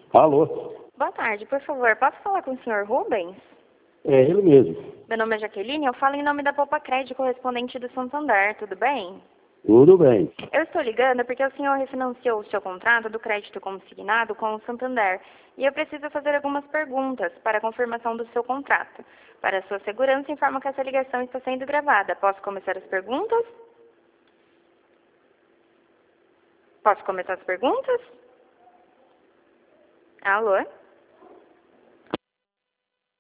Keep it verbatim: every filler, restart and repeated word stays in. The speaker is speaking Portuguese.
Alô? Boa tarde, por favor, posso falar com o senhor Rubens? É ele mesmo. Meu nome é Jaqueline, eu falo em nome da Poupa Crédito, correspondente do Santander, tudo bem? Tudo bem. Eu estou ligando porque o senhor refinanciou o seu contrato do crédito consignado com o Santander e eu preciso fazer algumas perguntas para a confirmação do seu contrato. Para sua segurança, informo que essa ligação está sendo gravada. Posso começar as perguntas? Posso começar as perguntas? Alô?